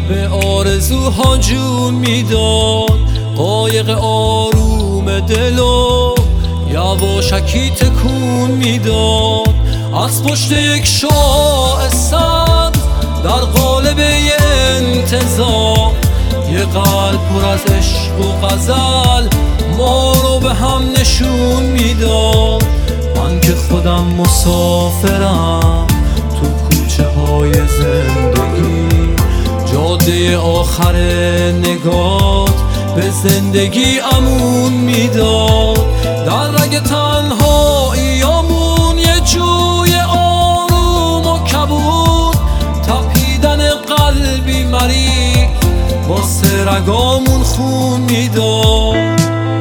به آرزوها جون میداد. قایق آروم دلو یواشکی تکون میداد. از پشت یک شعاع سبز در قالب یه انتظار، یه قلب پر از عشق و غزل ما رو به هم نشون میداد. من که خودم مسافرم تو کوچه های زندگی، جاده آخر نگات به زندگی امون میداد. در رگ تنهاییامون یه جوی آروم و کبود، تپیدن قلبی مریض واسه رگامون خون میداد.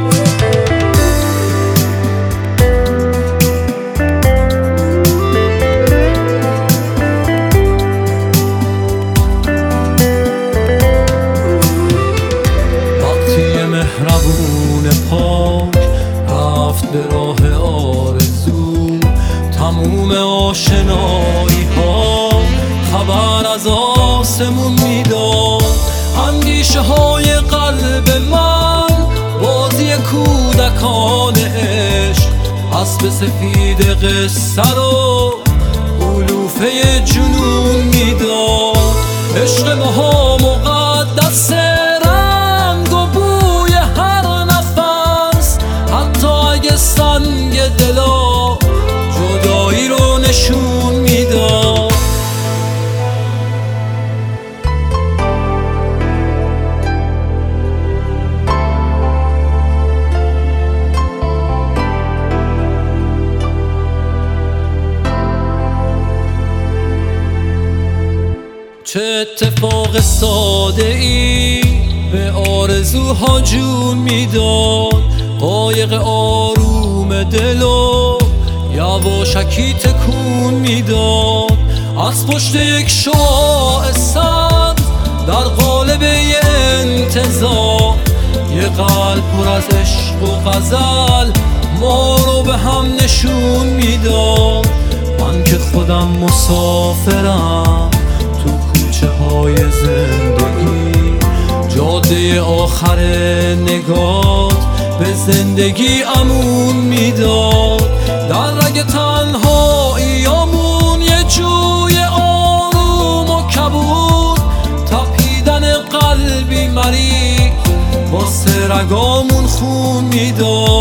مهربون پاک رفت به راه آرزو، تموم آشنایی ها خبر از آسمون میداد. اندیشه های قلب من بازی کودکان عشق، اسب سفید قصه رو علوفه جنون میداد. عشق ماها مقدسه، سنگ دلا جدایی رو نشون میداد. چه اتفاق ساده ای به آرزوها جون میداد. قایق آروم دلو یواشکی تکون میداد. از پشت یک شعاع سبز در قالب یه انتظار، یه قلب پر از عشق و غزل ما رو به هم نشون میداد. من که خودم مسافرم تو کوچه های زندگی، جاده آخر نگات به زندگی امون میداد. در رگ تنهاییامون یه جوی آروم و کبود، تپیدن قلبی مریض واسه رگامون خون میداد.